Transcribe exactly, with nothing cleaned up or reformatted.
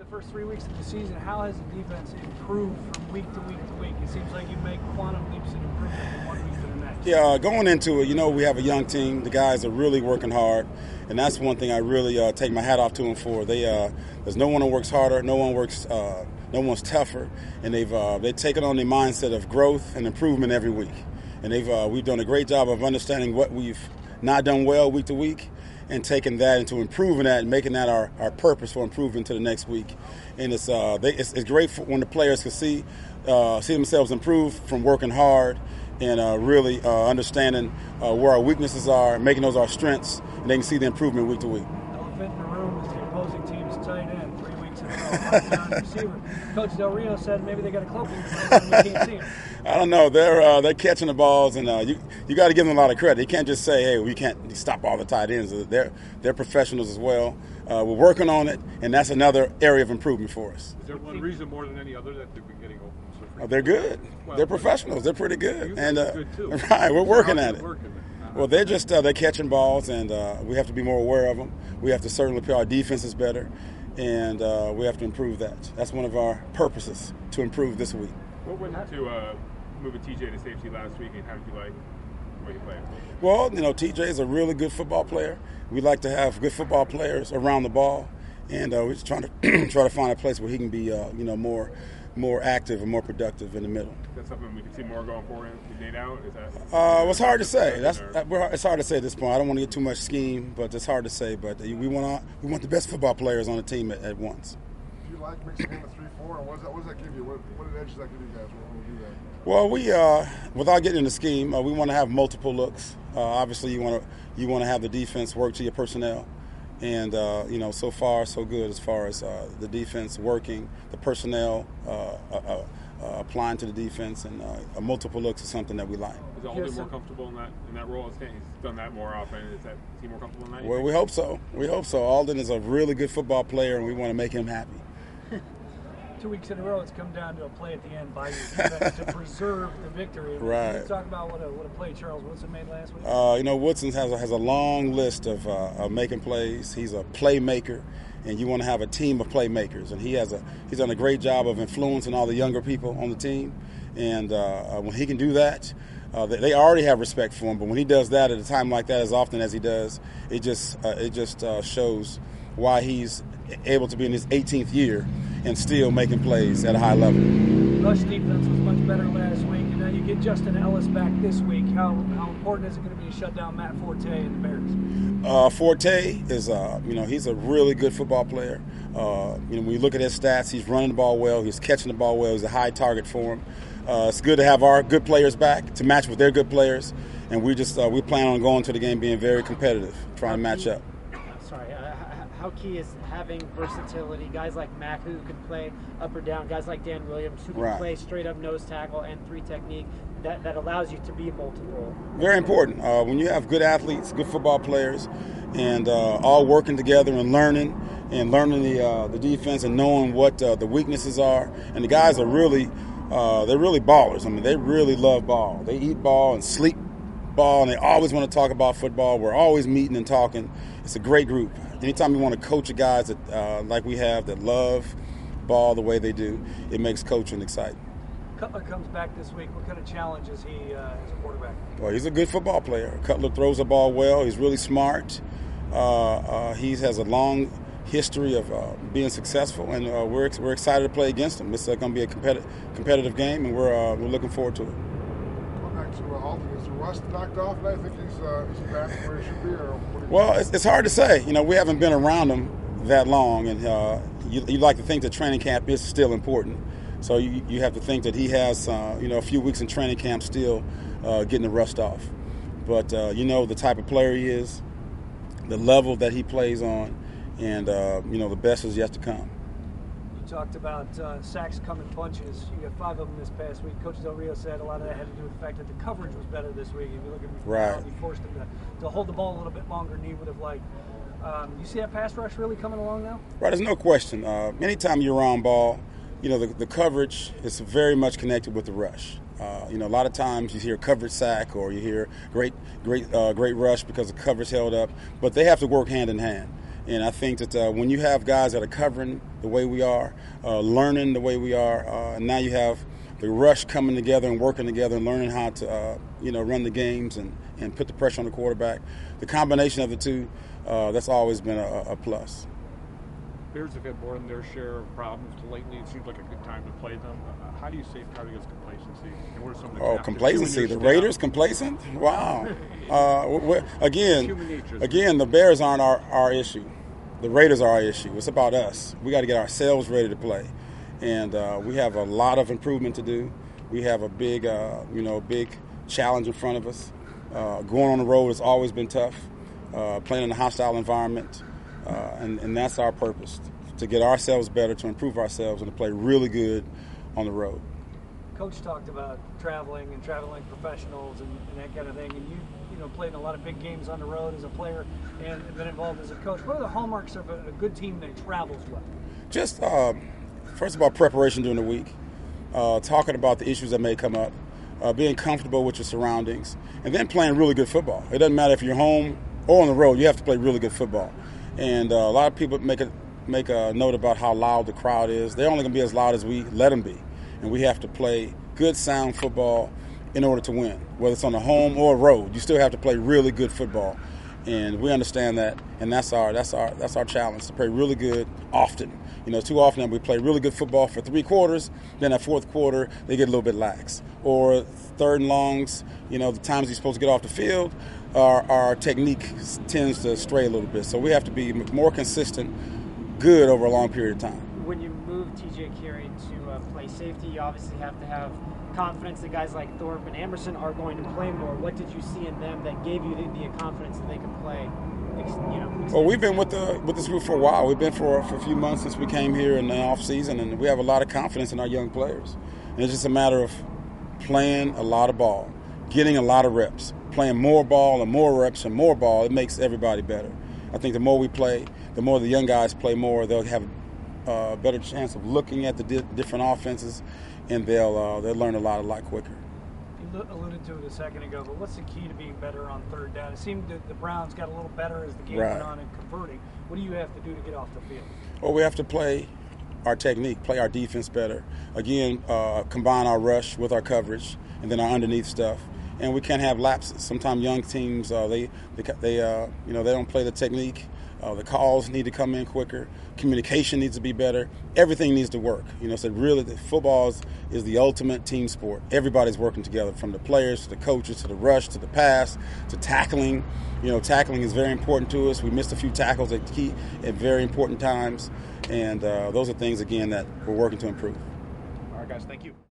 first three weeks of the season, how has the defense improved from week to week to week? It seems like you make quantum leaps in improvement from one week to the next. Yeah, uh, going into it, you know, we have a young team. The guys are really working hard, and that's one thing I really uh, take my hat off to them for. They, uh, there's no one who works harder, no one works, uh, no one's tougher, and they've uh, they've taken on the mindset of growth and improvement every week. And they've uh, we've done a great job of understanding what we've not done well week to week, and taking that into improving that and making that our, our purpose for improving to the next week. And it's uh, they, it's, it's great for when the players can see uh, see themselves improve from working hard and uh, really uh, understanding uh, where our weaknesses are, making those our strengths, and they can see the improvement week to week. Elephant in the room is the opposing team's tight end three weeks in a row. Touchdown receiver. Coach Del Rio said maybe they got a cloaking and we can't see him. I don't know. They're uh, they're catching the balls, and uh, you you got to give them a lot of credit. You can't just say, "Hey, we can't stop all the tight ends." They're they're professionals as well. Uh, we're working on it, and that's another area of improvement for us. Is there one reason more than any other that they've been getting open so frequently? Uh, they're good. Well, they're professionals. They're pretty good, and uh, good too. right, we're working at it. Working. Uh-huh. Well, they're just uh, they're catching balls, and uh, we have to be more aware of them. We have to certainly play our defenses better, and uh, we have to improve that. That's one of our purposes to improve this week. What went into uh, moving T J to safety last week, and how did you like the way he played? Well, you know, T J is a really good football player. We like to have good football players around the ball, and uh, we're just trying to try to find a place where he can be, uh, you know, more more active and more productive in the middle. Is that something we can see more going forward with Nate out? Is that? Uh, well, it's hard to say. That's uh, we're, it's hard to say at this point. I don't want to get too much scheme, but it's hard to say. But we want we want the best football players on the team at, at once. Do you like mixing in the three four, and what does that what does that give you? What, what edge does that give you guys when we do that? Well, we uh, without getting into scheme, uh, we want to have multiple looks. Uh, obviously, you want to you want to have the defense work to your personnel, and uh, you know, so far so good as far as uh, the defense working, the personnel uh, uh, uh, applying to the defense, and uh, a multiple looks is something that we like. Is Alden more comfortable in that in that role? He's done that more often. Is that is he more comfortable in that? Well, we hope so. We hope so. Alden is a really good football player, and we want to make him happy. Two weeks in a row, it's come down to a play at the end by your defense to preserve the victory. Right. Can you talk about what a, what a play Charles Woodson made last week? Uh, you know, Woodson has a, has a long list of, uh, of making plays. He's a playmaker, and you want to have a team of playmakers. And he has a he's done a great job of influencing all the younger people on the team. And uh, when he can do that, uh, they already have respect for him. But when he does that at a time like that, as often as he does, it just uh, it just uh, shows why he's able to be in his eighteenth year and still making plays at a high level. Rush defense was much better last week, and now you get Justin Ellis back this week. How how important is it going to be to shut down Matt Forte and the Bears? Uh, Forte is, uh, you know, he's a really good football player. Uh, you know, when you look at his stats, he's running the ball well, he's catching the ball well, he's a high target for him. Uh, it's good to have our good players back to match with their good players, and we just uh, we plan on going to the game being very competitive, trying to match up. Sorry, uh, how key is having versatility? Guys like Mac who can play up or down, guys like Dan Williams who can right. play straight up nose tackle and three technique. That, that allows you to be multiple. Very important. Uh, when you have good athletes, good football players, and uh, all working together and learning and learning the uh, the defense and knowing what uh, the weaknesses are, and the guys are really uh, they're really ballers. I mean, they really love ball. They eat ball and sleep ball, and they always want to talk about football. We're always meeting and talking. It's a great group. Anytime you want to coach a guys that uh, like we have that love ball the way they do, it makes coaching exciting. Cutler comes back this week. What kind of challenge is he uh, as a quarterback? Well, he's a good football player. Cutler throws the ball well. He's really smart. Uh, uh, he has a long history of uh, being successful, and uh, we're we're excited to play against him. It's uh, going to be a competitive competitive game, and we're uh, we're looking forward to it. Going back to uh, Alden, is the rust knocked off? And I think he's uh, is he back where he should be, or what do you well, think? it's, it's hard to say. You know, we haven't been around him that long, and uh, you, you like to think that training camp is still important. So you, you have to think that he has, uh, you know, a few weeks in training camp still uh, getting the rust off. But, uh, you know, the type of player he is, the level that he plays on, and, uh, you know, the best is yet to come. You talked about uh, sacks come in bunches. You got five of them this past week. Coach Del Rio said a lot of that had to do with the fact that the coverage was better this week. If you look at before, right. he forced him to, to hold the ball a little bit longer than he would have liked. Um, you see that pass rush really coming along now? Right, there's no question. Uh, anytime you're on ball, you know, the, the coverage is very much connected with the rush. Uh, you know, a lot of times you hear coverage sack or you hear great, great, uh, great rush because the coverage held up, but they have to work hand in hand. And I think that uh, when you have guys that are covering the way we are, uh, learning the way we are, uh, and now you have the rush coming together and working together and learning how to, uh, you know, run the games and, and put the pressure on the quarterback. The combination of the two, uh, that's always been a, a plus. Bears have had more than their share of problems lately. It seems like a good time to play them. Uh, how do you safeguard against complacency? And what are some of the Oh, complacency. The Raiders complacent? Wow. Uh, again, again, the Bears aren't our, our issue. The Raiders are our issue. It's about us. We got to get ourselves ready to play. And uh, we have a lot of improvement to do. We have a big, uh, you know, big challenge in front of us. Uh, going on the road has always been tough. Uh, playing in a hostile environment. Uh, and, and that's our purpose, to get ourselves better, to improve ourselves, and to play really good on the road. Coach talked about traveling and traveling like professionals and, and that kind of thing, and you you know played in a lot of big games on the road as a player and been involved as a coach. What are the hallmarks of a, a good team that travels well? Just, uh, first of all, preparation during the week, uh, talking about the issues that may come up, uh, being comfortable with your surroundings, and then playing really good football. It doesn't matter if you're home or on the road, you have to play really good football. And uh, a lot of people make a make a note about how loud the crowd is. They're only going to be as loud as we let them be, and we have to play good, sound football in order to win. Whether it's on the home or road, you still have to play really good football, and we understand that. And that's our that's our that's our challenge, to play really good often. You know, too often we play really good football for three quarters, then that fourth quarter they get a little bit lax, or third and longs. You know, the times you're supposed to get off the field, Our, our technique tends to stray a little bit. So we have to be more consistent, good over a long period of time. When you move T J Carey to uh, play safety, you obviously have to have confidence that guys like Thorpe and Emerson are going to play more. What did you see in them that gave you the, the confidence that they can play? You know, well, we've been with the with this group for a while. We've been for, for a few months since we came here in the off season, and we have a lot of confidence in our young players. And it's just a matter of playing a lot of ball, getting a lot of reps. Playing more ball and more reps and more ball, it makes everybody better. I think the more we play, the more the young guys play more, they'll have a better chance of looking at the di- different offenses, and they'll uh, they'll learn a lot a lot quicker. You alluded to it a second ago, but what's the key to being better on third down? It seemed that the Browns got a little better as the game Right. went on and converting. What do you have to do to get off the field? Well, we have to play our technique, play our defense better. Again, uh, combine our rush with our coverage, and then our underneath stuff. And we can't have lapses. Sometimes young teams, uh, they, they, they uh, you know, they don't play the technique. Uh, the calls need to come in quicker. Communication needs to be better. Everything needs to work. You know, so really, the football is, is the ultimate team sport. Everybody's working together, from the players to the coaches to the rush to the pass to tackling. You know, tackling is very important to us. We missed a few tackles at key at very important times, and uh, those are things again that we're working to improve. All right, guys, thank you.